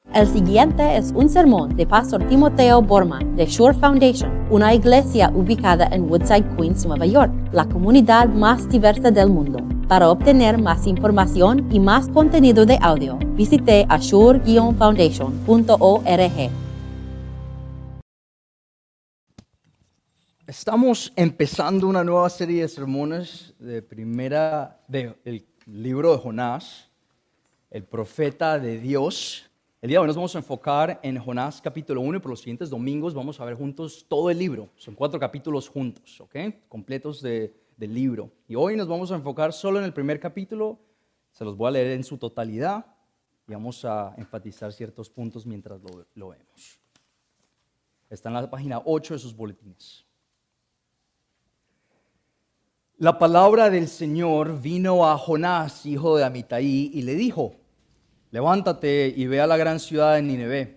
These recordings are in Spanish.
El siguiente es un sermón de Pastor Timoteo Borman de Shore Foundation, una iglesia ubicada en Woodside, Queens, Nueva York, la comunidad más diversa del mundo. Para obtener más información y más contenido de audio, visite ashore-foundation.org. Estamos empezando una nueva serie de sermones del libro de Jonás, el profeta de Dios. El día de hoy nos vamos a enfocar en Jonás capítulo 1 y por los siguientes domingos vamos a ver juntos todo el libro. Son 4 capítulos juntos, ¿ok? Completos del libro. Y hoy nos vamos a enfocar solo en el primer capítulo. Se los voy a leer en su totalidad y vamos a enfatizar ciertos puntos mientras lo vemos. Está en la página 8 de sus boletines. La palabra del Señor vino a Jonás, hijo de Amitai, y le dijo: levántate y ve a la gran ciudad de Nínive,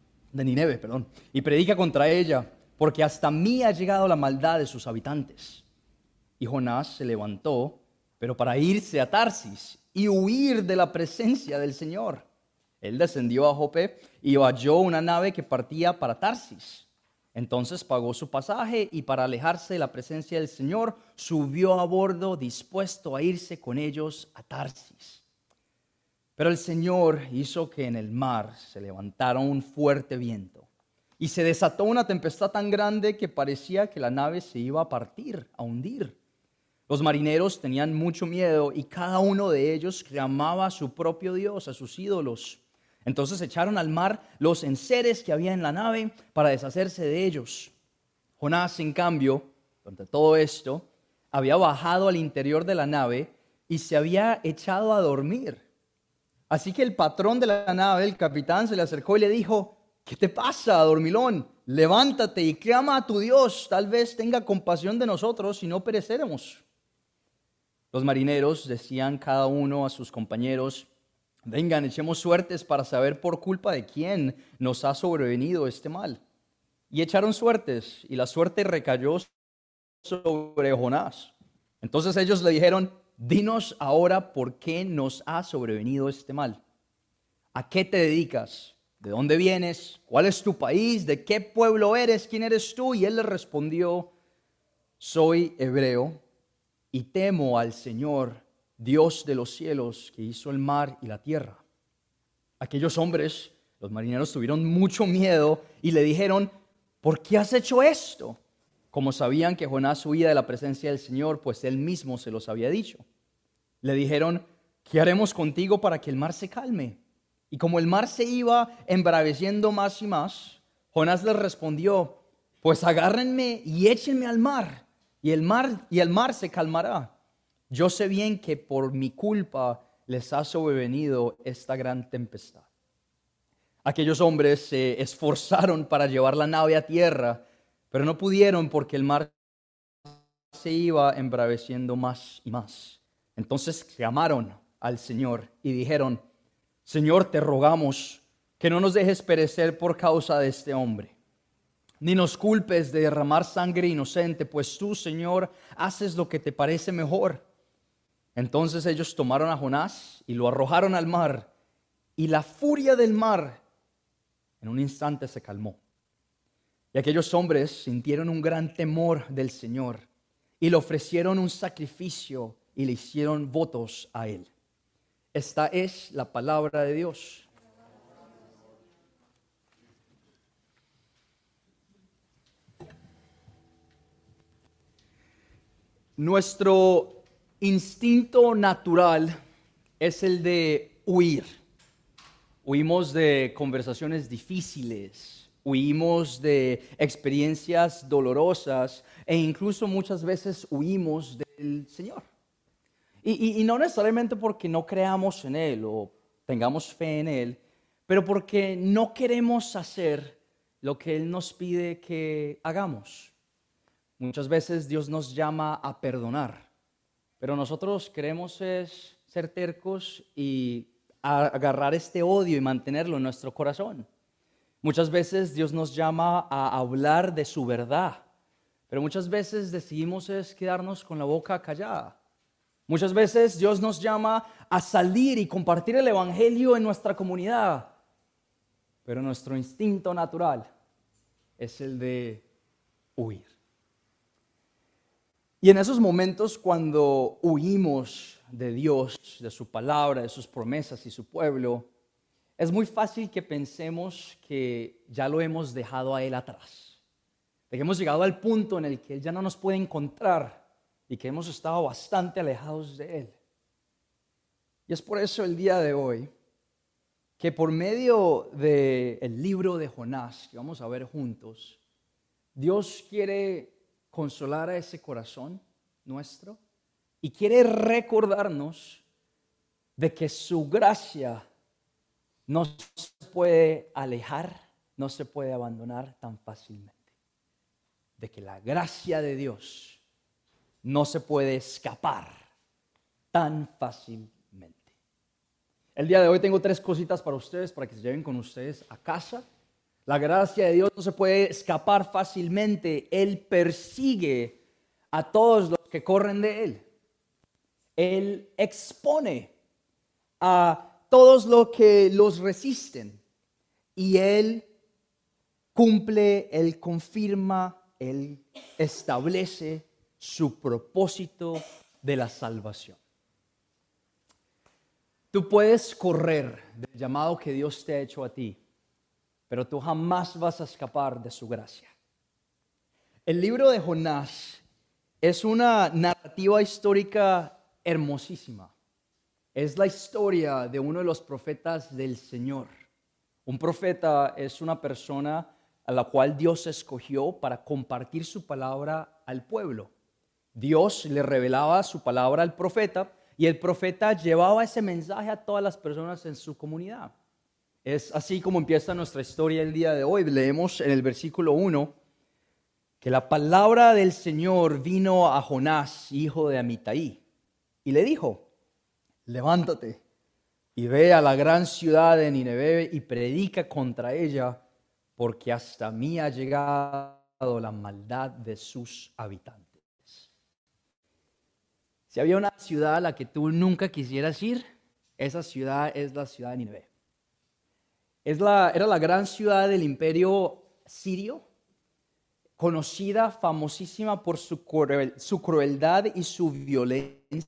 y predica contra ella, porque hasta mí ha llegado la maldad de sus habitantes. Y Jonás se levantó, pero para irse a Tarsis y huir de la presencia del Señor. Él descendió a Jope y halló una nave que partía para Tarsis. Entonces pagó su pasaje y para alejarse de la presencia del Señor, subió a bordo dispuesto a irse con ellos a Tarsis. Pero el Señor hizo que en el mar se levantara un fuerte viento y se desató una tempestad tan grande que parecía que la nave se iba a partir, a hundir. Los marineros tenían mucho miedo y cada uno de ellos clamaba a su propio Dios, a sus ídolos. Entonces echaron al mar los enseres que había en la nave para deshacerse de ellos. Jonás, en cambio, durante todo esto, había bajado al interior de la nave y se había echado a dormir. Así que el patrón de la nave, el capitán, se le acercó y le dijo: ¿qué te pasa, dormilón? Levántate y clama a tu Dios, tal vez tenga compasión de nosotros y no pereceremos. Los marineros decían cada uno a sus compañeros: vengan, echemos suertes para saber por culpa de quién nos ha sobrevenido este mal. Y echaron suertes, y la suerte recayó sobre Jonás. Entonces ellos le dijeron: dinos ahora por qué nos ha sobrevenido este mal. ¿A qué te dedicas? ¿De dónde vienes? ¿Cuál es tu país? ¿De qué pueblo eres? ¿Quién eres tú? Y él le respondió: soy hebreo y temo al Señor, Dios de los cielos, que hizo el mar y la tierra. Aquellos hombres, los marineros, tuvieron mucho miedo y le dijeron: ¿por qué has hecho esto? Como sabían que Jonás huía de la presencia del Señor, pues él mismo se los había dicho. Le dijeron: ¿qué haremos contigo para que el mar se calme? Y como el mar se iba embraveciendo más y más, Jonás les respondió: pues agárrenme y échenme al mar, y el mar se calmará. Yo sé bien que por mi culpa les ha sobrevenido esta gran tempestad. Aquellos hombres se esforzaron para llevar la nave a tierra, pero no pudieron porque el mar se iba embraveciendo más y más. Entonces clamaron al Señor y dijeron: Señor, te rogamos que no nos dejes perecer por causa de este hombre, ni nos culpes de derramar sangre inocente, pues tú, Señor, haces lo que te parece mejor. Entonces ellos tomaron a Jonás y lo arrojaron al mar, y la furia del mar en un instante se calmó. Y aquellos hombres sintieron un gran temor del Señor y le ofrecieron un sacrificio y le hicieron votos a él. Esta es la palabra de Dios. Nuestro instinto natural es el de huir. Huimos de conversaciones difíciles, huimos de experiencias dolorosas e incluso muchas veces huimos del Señor. Y no necesariamente porque no creamos en Él o tengamos fe en Él, pero porque no queremos hacer lo que Él nos pide que hagamos. Muchas veces Dios nos llama a perdonar, pero nosotros queremos ser tercos y agarrar este odio y mantenerlo en nuestro corazón. Muchas veces Dios nos llama a hablar de su verdad, pero muchas veces decidimos quedarnos con la boca callada. Muchas veces Dios nos llama a salir y compartir el evangelio en nuestra comunidad, pero nuestro instinto natural es el de huir. Y en esos momentos cuando huimos de Dios, de su palabra, de sus promesas y su pueblo, es muy fácil que pensemos que ya lo hemos dejado a Él atrás, de que hemos llegado al punto en el que Él ya no nos puede encontrar y que hemos estado bastante alejados de Él. Y es por eso el día de hoy que por medio del libro de Jonás que vamos a ver juntos, Dios quiere consolar a ese corazón nuestro y quiere recordarnos de que su gracia no se puede alejar, no se puede abandonar tan fácilmente. De que la gracia de Dios no se puede escapar tan fácilmente. El día de hoy tengo 3 cositas para ustedes, para que se lleven con ustedes a casa. La gracia de Dios no se puede escapar fácilmente. Él persigue a todos los que corren de Él. Él expone a todos los que los resisten. Y Él cumple, Él confirma, Él establece su propósito de la salvación. Tú puedes correr del llamado que Dios te ha hecho a ti, pero tú jamás vas a escapar de su gracia. El libro de Jonás es una narrativa histórica hermosísima. Es la historia de uno de los profetas del Señor. Un profeta es una persona a la cual Dios escogió para compartir su palabra al pueblo. Dios le revelaba su palabra al profeta y el profeta llevaba ese mensaje a todas las personas en su comunidad. Es así como empieza nuestra historia el día de hoy. Leemos en el versículo 1 que la palabra del Señor vino a Jonás, hijo de Amitai, y le dijo: levántate y ve a la gran ciudad de Nínive y predica contra ella, porque hasta mí ha llegado la maldad de sus habitantes. Si había una ciudad a la que tú nunca quisieras ir, esa ciudad es la ciudad de Nínive. Era la gran ciudad del imperio sirio, conocida, famosísima por su crueldad y su violencia.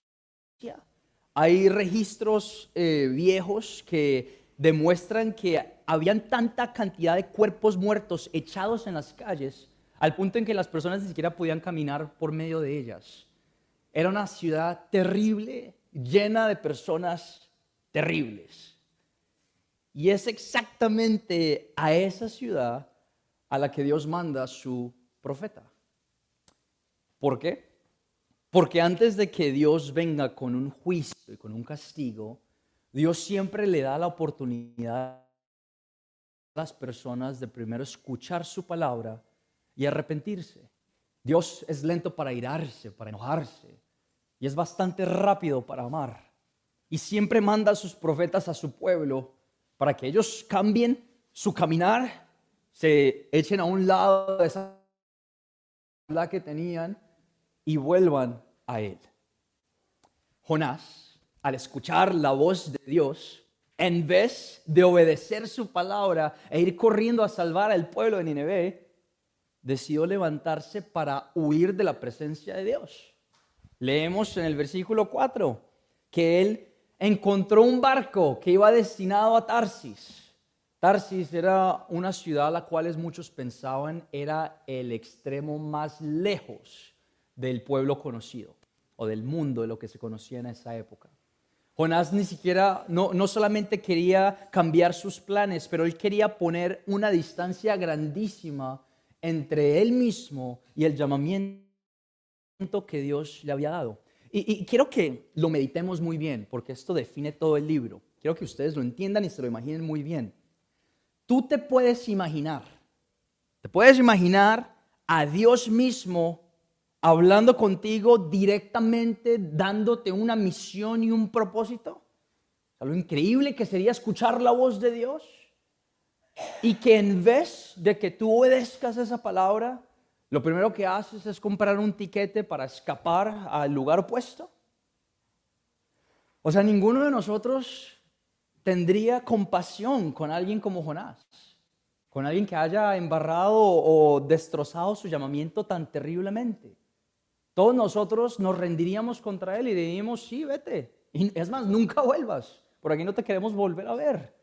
Hay registros viejos que demuestran que habían tanta cantidad de cuerpos muertos echados en las calles, al punto en que las personas ni siquiera podían caminar por medio de ellas. Era una ciudad terrible, llena de personas terribles. Y es exactamente a esa ciudad a la que Dios manda a su profeta. ¿Por qué? Porque antes de que Dios venga con un juicio y con un castigo, Dios siempre le da la oportunidad a las personas de primero escuchar su palabra y arrepentirse. Dios es lento para irarse, para enojarse, y es bastante rápido para amar. Y siempre manda a sus profetas a su pueblo para que ellos cambien su caminar, se echen a un lado de esa maldad que tenían y vuelvan a Él. Jonás, al escuchar la voz de Dios, en vez de obedecer su palabra e ir corriendo a salvar al pueblo de Nínive, decidió levantarse para huir de la presencia de Dios. Leemos en el versículo 4 que él encontró un barco que iba destinado a Tarsis. Tarsis era una ciudad a la cual muchos pensaban era el extremo más lejos del pueblo conocido o del mundo, de lo que se conocía en esa época. Jonás ni siquiera, no solamente quería cambiar sus planes, pero él quería poner una distancia grandísima entre él mismo y el llamamiento que Dios le había dado. Y quiero que lo meditemos muy bien, porque esto define todo el libro. Quiero que ustedes lo entiendan y se lo imaginen muy bien. Tú te puedes imaginar a Dios mismo hablando contigo directamente, dándote una misión y un propósito. O sea, lo increíble que sería escuchar la voz de Dios y que en vez de que tú obedezcas esa palabra, lo primero que haces es comprar un tiquete para escapar al lugar opuesto. O sea, ninguno de nosotros tendría compasión con alguien como Jonás, con alguien que haya embarrado o destrozado su llamamiento tan terriblemente? Todos nosotros nos rendiríamos contra él y diríamos, sí, vete. Y es más, nunca vuelvas. Por aquí no te queremos volver a ver.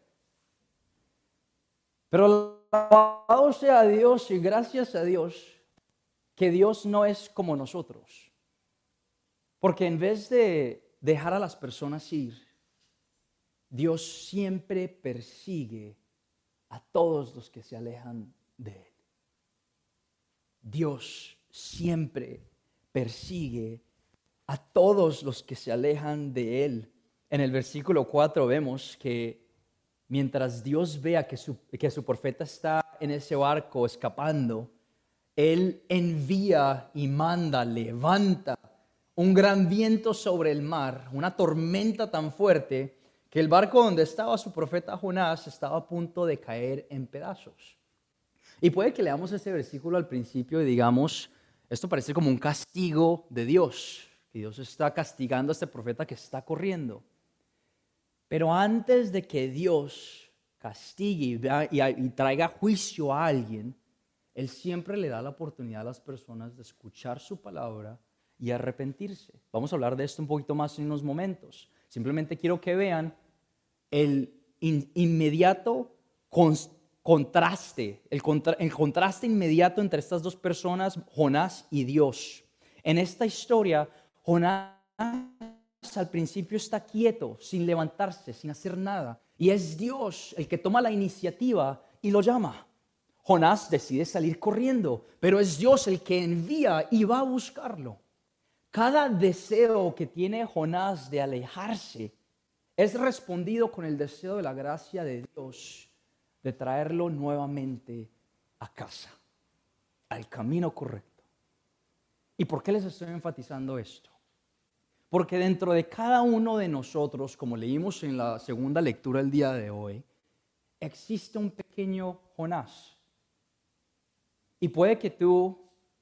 Pero alabado sea Dios y gracias a Dios que Dios no es como nosotros. Porque en vez de dejar a las personas ir, Dios siempre persigue a todos los que se alejan de Él. Dios siempre persigue a todos los que se alejan de Él. En el versículo 4 vemos que mientras Dios vea que su profeta está en ese barco escapando, Él envía y manda, levanta un gran viento sobre el mar, una tormenta tan fuerte que el barco donde estaba su profeta Jonás estaba a punto de caer en pedazos. Y puede que leamos ese versículo al principio y digamos, esto parece como un castigo de Dios, que Dios está castigando a este profeta que está corriendo. Pero antes de que Dios castigue y traiga juicio a alguien, Él siempre le da la oportunidad a las personas de escuchar su palabra y arrepentirse. Vamos a hablar de esto un poquito más en unos momentos. Simplemente quiero que vean el inmediato contraste, el contraste inmediato entre estas dos personas, Jonás y Dios. En esta historia, Jonás al principio está quieto, sin levantarse, sin hacer nada. Y es Dios el que toma la iniciativa y lo llama. Jonás decide salir corriendo, pero es Dios el que envía y va a buscarlo. Cada deseo que tiene Jonás de alejarse es respondido con el deseo de la gracia de Dios de traerlo nuevamente a casa, al camino correcto. ¿Y por qué les estoy enfatizando esto? Porque dentro de cada uno de nosotros, como leímos en la segunda lectura el día de hoy, existe un pequeño Jonás. Y puede que tú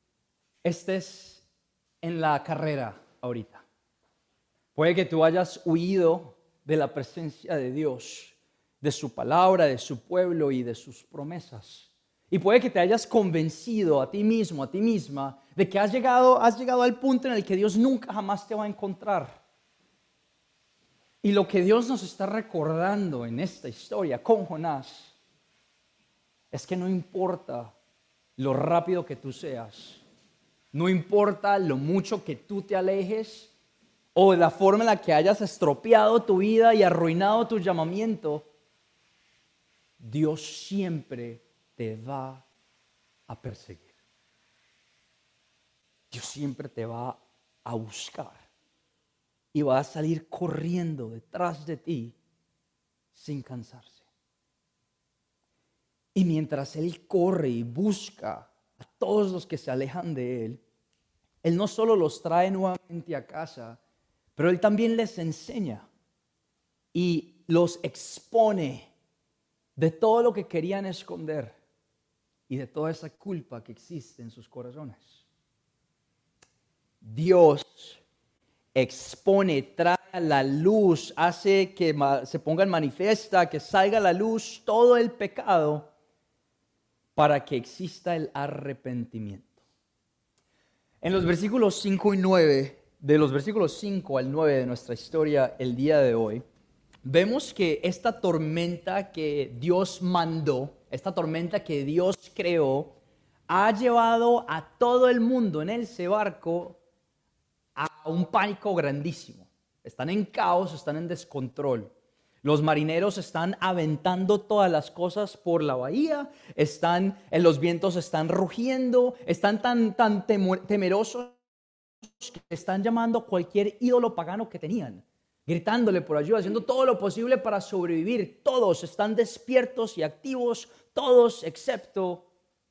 estés en la carrera ahorita. Puede que tú hayas huido de la presencia de Dios, de su palabra, de su pueblo y de sus promesas. Y puede que te hayas convencido a ti mismo, a ti misma, de que has llegado al punto en el que Dios nunca jamás te va a encontrar. Y lo que Dios nos está recordando en esta historia con Jonás es que no importa lo rápido que tú seas, no importa lo mucho que tú te alejes o la forma en la que hayas estropeado tu vida y arruinado tu llamamiento, Dios siempre te va a perseguir. Dios siempre te va a buscar y va a salir corriendo detrás de ti sin cansarse. Y mientras Él corre y busca a todos los que se alejan de Él, Él no solo los trae nuevamente a casa, pero Él también les enseña y los expone de todo lo que querían esconder y de toda esa culpa que existe en sus corazones. Dios expone, trae a la luz, hace que se ponga en manifiesta, que salga a la luz todo el pecado para que exista el arrepentimiento. En los versículos 5 y 9, de los versículos 5 al 9 de nuestra historia el día de hoy, vemos que esta tormenta que Dios mandó, esta tormenta que Dios creó, ha llevado a todo el mundo en ese barco a un pánico grandísimo. Están en caos, están en descontrol. Los marineros están aventando todas las cosas por la bahía, los vientos están rugiendo, están tan temerosos que están llamando a cualquier ídolo pagano que tenían, gritándole por ayuda, haciendo todo lo posible para sobrevivir. Todos están despiertos y activos, todos excepto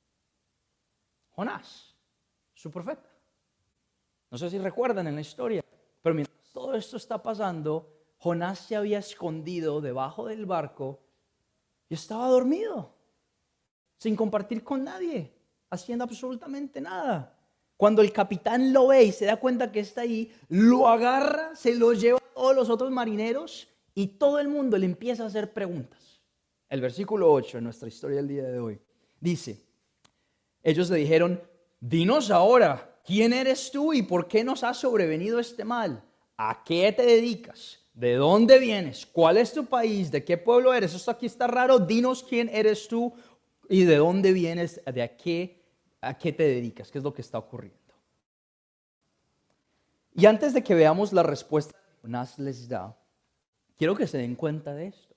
Jonás, su profeta. No sé si recuerdan en la historia, pero mientras todo esto está pasando, Jonás se había escondido debajo del barco y estaba dormido, sin compartir con nadie, haciendo absolutamente nada. Cuando el capitán lo ve y se da cuenta que está ahí, lo agarra, se lo lleva a todos los otros marineros y todo el mundo le empieza a hacer preguntas. El versículo 8 en nuestra historia del día de hoy dice, ellos le dijeron, dinos ahora, ¿quién eres tú y por qué nos ha sobrevenido este mal? ¿A qué te dedicas? ¿De dónde vienes? ¿Cuál es tu país? ¿De qué pueblo eres? Esto aquí está raro, dinos quién eres tú y de dónde vienes, a qué te dedicas, qué es lo que está ocurriendo. Y antes de que veamos la respuesta que Jonás les da, quiero que se den cuenta de esto.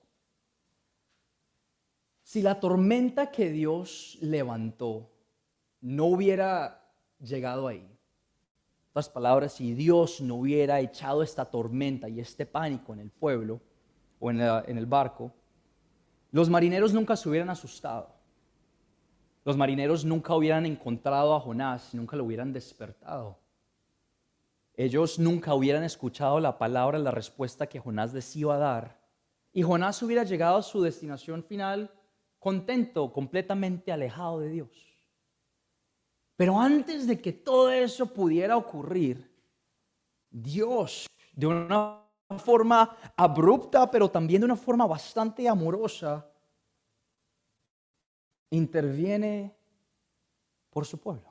Si la tormenta que Dios levantó no hubiera llegado ahí, en otras palabras, si Dios no hubiera echado esta tormenta y este pánico en el pueblo o en el barco, los marineros nunca se hubieran asustado. Los marineros nunca hubieran encontrado a Jonás, nunca lo hubieran despertado. Ellos nunca hubieran escuchado la palabra, la respuesta que Jonás les iba a dar. Y Jonás hubiera llegado a su destinación final contento, completamente alejado de Dios. Pero antes de que todo eso pudiera ocurrir, Dios, de una forma abrupta, pero también de una forma bastante amorosa, interviene por su pueblo.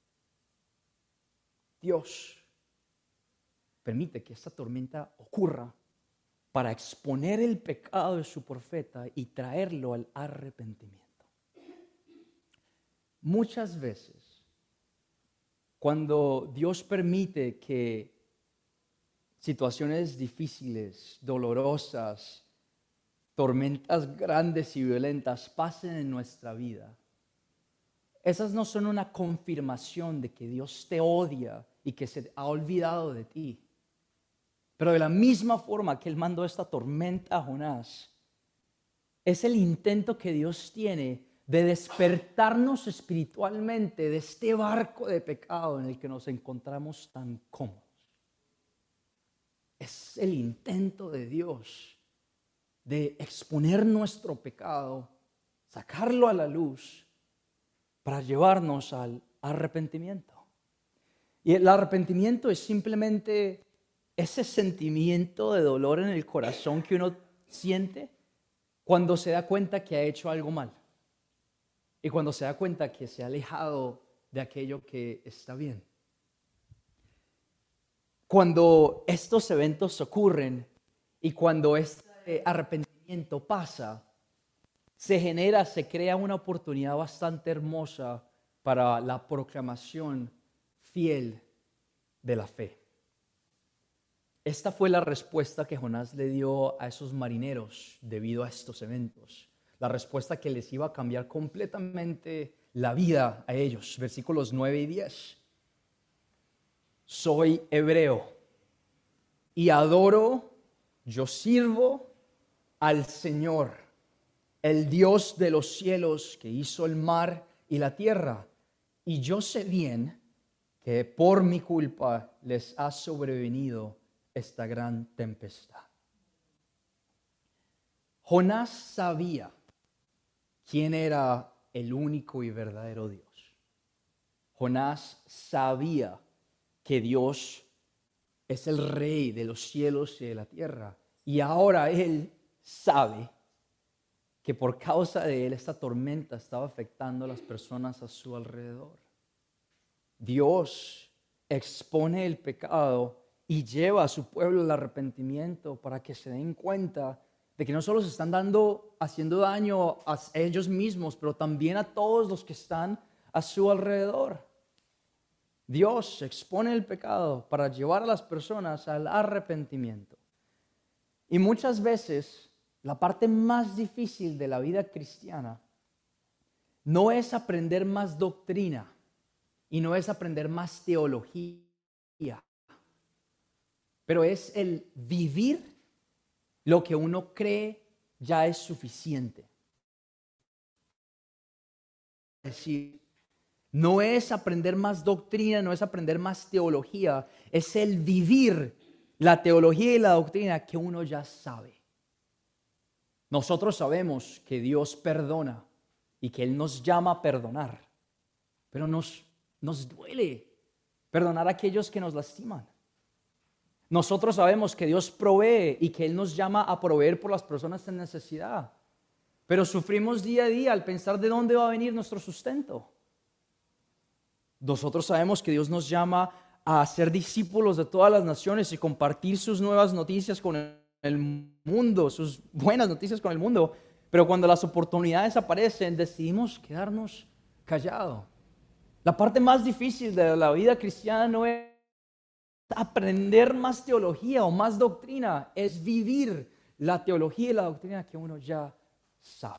Dios permite que esta tormenta ocurra para exponer el pecado de su profeta y traerlo al arrepentimiento. Muchas veces, cuando Dios permite que situaciones difíciles, dolorosas, tormentas grandes y violentas pasen en nuestra vida, esas no son una confirmación de que Dios te odia y que se ha olvidado de ti. Pero de la misma forma que Él mandó esta tormenta a Jonás, es el intento que Dios tiene de despertarnos espiritualmente de este barco de pecado en el que nos encontramos tan cómodos. Es el intento de Dios de exponer nuestro pecado, sacarlo a la luz para llevarnos al arrepentimiento. Y el arrepentimiento es simplemente ese sentimiento de dolor en el corazón que uno siente cuando se da cuenta que ha hecho algo mal y cuando se da cuenta que se ha alejado de aquello que está bien. Cuando estos eventos ocurren y cuando este arrepentimiento pasa, se crea una oportunidad bastante hermosa para la proclamación fiel de la fe. Esta fue la respuesta que Jonás le dio a esos marineros debido a estos eventos. La respuesta que les iba a cambiar completamente la vida a ellos. Versículos 9 y 10. Soy hebreo y yo sirvo al Señor, el Dios de los cielos que hizo el mar y la tierra. Y yo sé bien que por mi culpa les ha sobrevenido esta gran tempestad. Jonás sabía quién era el único y verdadero Dios. Jonás sabía que Dios es el Rey de los cielos y de la tierra. Y ahora él sabe que por causa de él esta tormenta estaba afectando a las personas a su alrededor. Dios expone el pecado y lleva a su pueblo al arrepentimiento para que se den cuenta de que no solo se están haciendo daño a ellos mismos, pero también a todos los que están a su alrededor. Dios expone el pecado para llevar a las personas al arrepentimiento. Y muchas veces la parte más difícil de la vida cristiana no es aprender más doctrina y no es aprender más teología, pero es el vivir lo que uno cree ya es suficiente. Es decir, no es aprender más doctrina, no es aprender más teología, es el vivir la teología y la doctrina que uno ya sabe. Nosotros sabemos que Dios perdona y que Él nos llama a perdonar, pero nos duele perdonar a aquellos que nos lastiman. Nosotros sabemos que Dios provee y que Él nos llama a proveer por las personas en necesidad. Pero sufrimos día a día al pensar de dónde va a venir nuestro sustento. Nosotros sabemos que Dios nos llama a ser discípulos de todas las naciones y compartir sus nuevas noticias con el mundo, sus buenas noticias con el mundo. Pero cuando las oportunidades aparecen, decidimos quedarnos callados. La parte más difícil de la vida cristiana no es aprender más teología o más doctrina, es vivir la teología y la doctrina que uno ya sabe.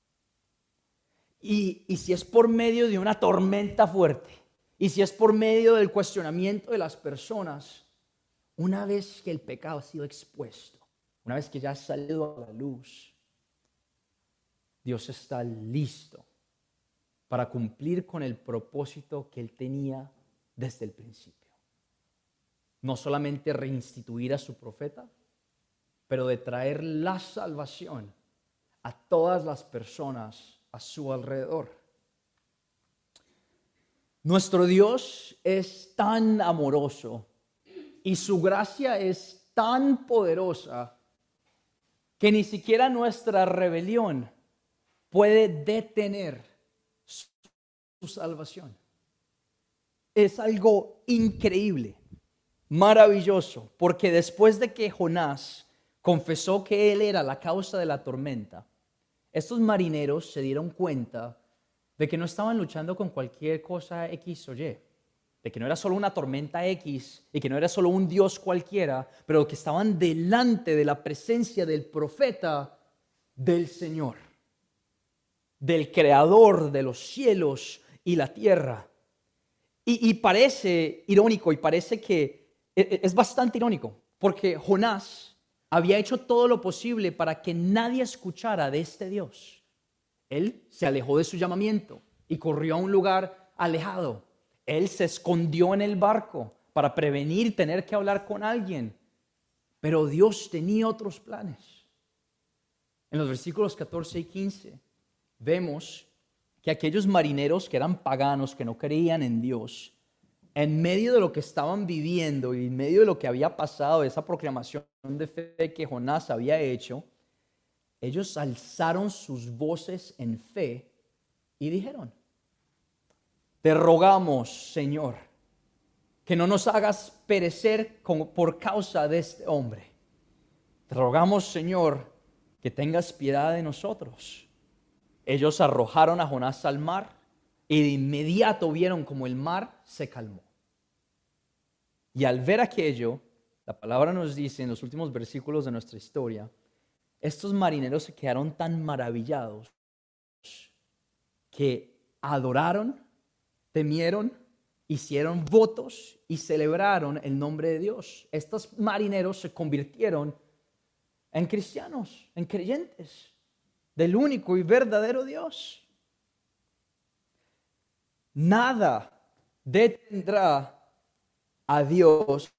Y si es por medio de una tormenta fuerte, y si es por medio del cuestionamiento de las personas, una vez que el pecado ha sido expuesto, una vez que ya ha salido a la luz, Dios está listo para cumplir con el propósito que Él tenía desde el principio. No solamente reinstituir a su profeta, pero de traer la salvación a todas las personas a su alrededor. Nuestro Dios es tan amoroso y su gracia es tan poderosa que ni siquiera nuestra rebelión puede detener su salvación. Es algo increíble, maravilloso, porque después de que Jonás confesó que él era la causa de la tormenta, estos marineros se dieron cuenta de que no estaban luchando con cualquier cosa X o Y, de que no era solo una tormenta X y que no era solo un Dios cualquiera, pero que estaban delante de la presencia del profeta del Señor, del Creador de los cielos y la tierra. Y parece irónico y parece que es bastante irónico, porque Jonás había hecho todo lo posible para que nadie escuchara de este Dios. Él se alejó de su llamamiento y corrió a un lugar alejado. Él se escondió en el barco para prevenir tener que hablar con alguien. Pero Dios tenía otros planes. En los versículos 14 y 15 vemos que aquellos marineros que eran paganos, que no creían en Dios, en medio de lo que estaban viviendo y en medio de lo que había pasado, esa proclamación de fe que Jonás había hecho, ellos alzaron sus voces en fe y dijeron: te rogamos, Señor, que no nos hagas perecer por causa de este hombre. Te rogamos, Señor, que tengas piedad de nosotros. Ellos arrojaron a Jonás al mar y de inmediato vieron como el mar se calmó. Y al ver aquello, la palabra nos dice en los últimos versículos de nuestra historia, estos marineros se quedaron tan maravillados que adoraron, temieron, hicieron votos y celebraron el nombre de Dios. Estos marineros se convirtieron en cristianos, en creyentes del único y verdadero Dios. Nada detendrá a Dios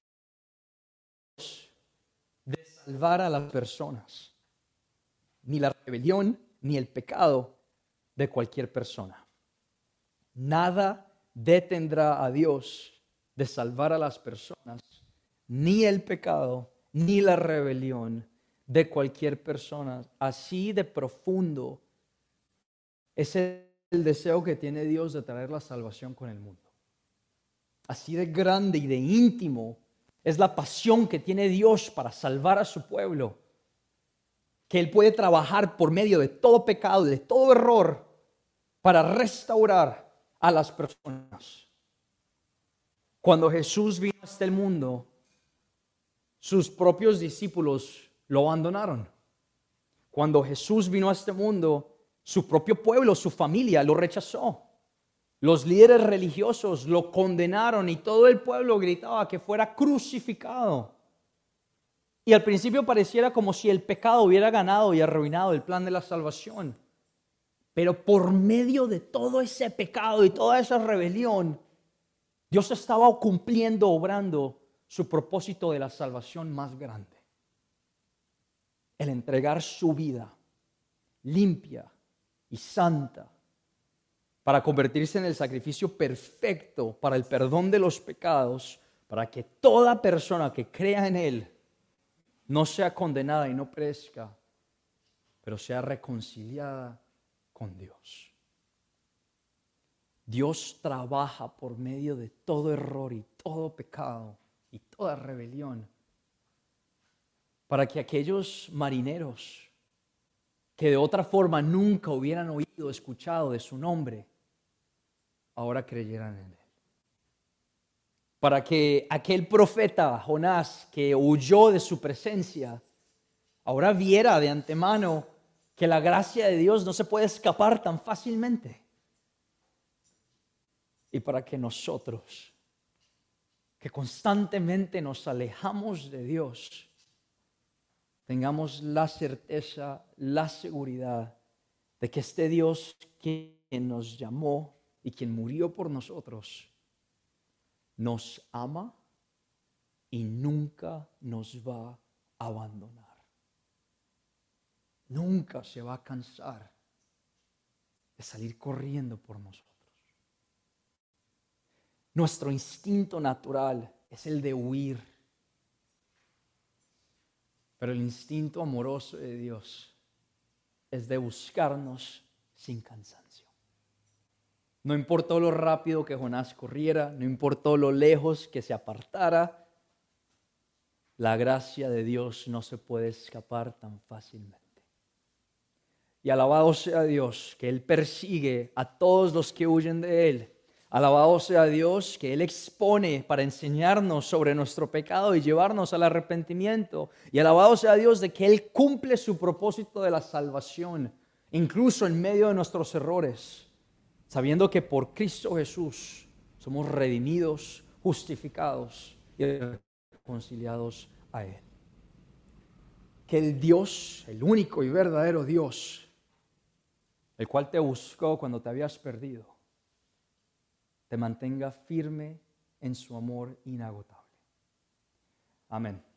de salvar a las personas. Ni la rebelión, ni el pecado de cualquier persona. Nada detendrá a Dios de salvar a las personas, ni el pecado, ni la rebelión de cualquier persona. Así de profundo es el deseo que tiene Dios de traer la salvación con el mundo. Así de grande y de íntimo es la pasión que tiene Dios para salvar a su pueblo, que Él puede trabajar por medio de todo pecado, de todo error, para restaurar a las personas. Cuando Jesús vino a este mundo, sus propios discípulos lo abandonaron. Cuando Jesús vino a este mundo, su propio pueblo, su familia, lo rechazó. Los líderes religiosos lo condenaron y todo el pueblo gritaba que fuera crucificado. Y al principio pareciera como si el pecado hubiera ganado y arruinado el plan de la salvación. Pero por medio de todo ese pecado y toda esa rebelión, Dios estaba cumpliendo, obrando su propósito de la salvación más grande. El entregar su vida limpia y santa para convertirse en el sacrificio perfecto para el perdón de los pecados para que toda persona que crea en Él no sea condenada y no perezca, pero sea reconciliada con Dios. Dios trabaja por medio de todo error y todo pecado y toda rebelión para que aquellos marineros que de otra forma nunca hubieran oído, escuchado de su nombre, ahora creyeran en Él. Para que aquel profeta Jonás que huyó de su presencia, ahora viera de antemano que la gracia de Dios no se puede escapar tan fácilmente. Y para que nosotros, que constantemente nos alejamos de Dios, tengamos la certeza, la seguridad de que este Dios quien nos llamó y quien murió por nosotros, nos ama y nunca nos va a abandonar. Nunca se va a cansar de salir corriendo por nosotros. Nuestro instinto natural es el de huir, pero el instinto amoroso de Dios es de buscarnos sin cansancio. No importó lo rápido que Jonás corriera, no importó lo lejos que se apartara, la gracia de Dios no se puede escapar tan fácilmente. Y alabado sea Dios que Él persigue a todos los que huyen de Él. Alabado sea Dios que Él expone para enseñarnos sobre nuestro pecado y llevarnos al arrepentimiento. Y alabado sea Dios de que Él cumple su propósito de la salvación, incluso en medio de nuestros errores, sabiendo que por Cristo Jesús somos redimidos, justificados y reconciliados a Él. Que el Dios, el único y verdadero Dios, el cual te buscó cuando te habías perdido, te mantenga firme en su amor inagotable. Amén.